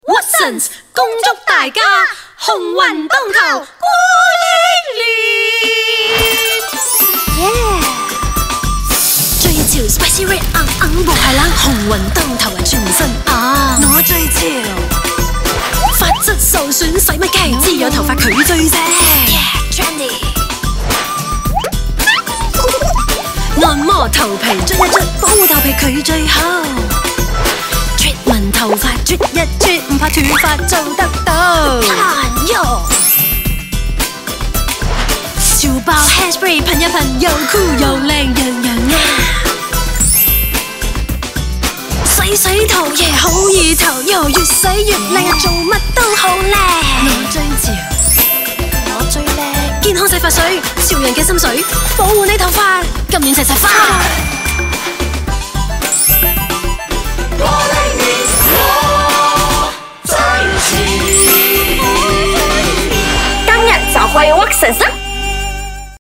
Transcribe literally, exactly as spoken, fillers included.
Watsons 恭祝大家鴻運當頭，過年年。最潮 spicy red 硬硬和係冷，鴻運當頭係全身啊！我最潮，髮質受損使乜驚？滋養頭髮佢最正。Yeah, trendy。按摩頭皮捽一捽，保護頭皮佢最好。treatment 頭髮啜一啜，唔怕斷髮做得到。潮爆 hairspray 噴一噴，又酷又靚，樣樣啱。洗洗頭耶好意頭，又越洗越靚，做乜都好靚。我最潮，我最靚，健康洗髮水，潮人嘅心水，保護你頭髮，今年齊齊花。 當日就去 Watsons 啦！